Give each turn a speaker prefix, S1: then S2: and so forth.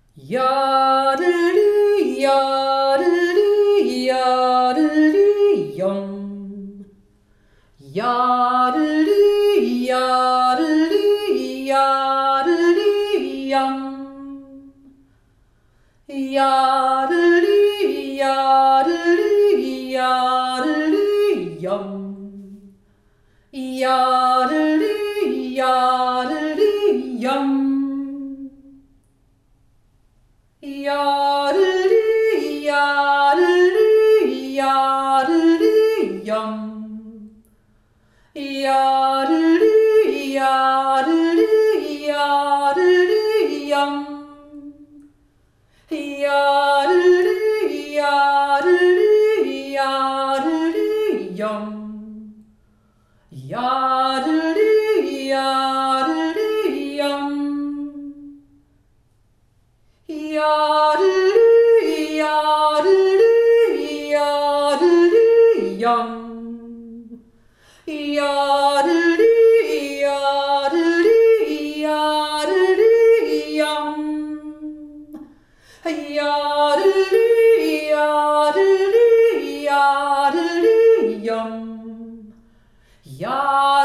S1: Yodely, yodely, yodely, yum. Yodely, yodely, yodely, yum. Yodely, yodely, yodely, yum. Yodely, yodely, yum. Yodely, yodely, yodely, yum. Yodely, yodely, yodely, yum. Yodely, yodely, yodely, yum. Yodely, yodely, yum. Yodely, yodely, yodely, yum. Yodely, yodely, yodely, yum. Yodely, yodely, yodely, yum. Yodely.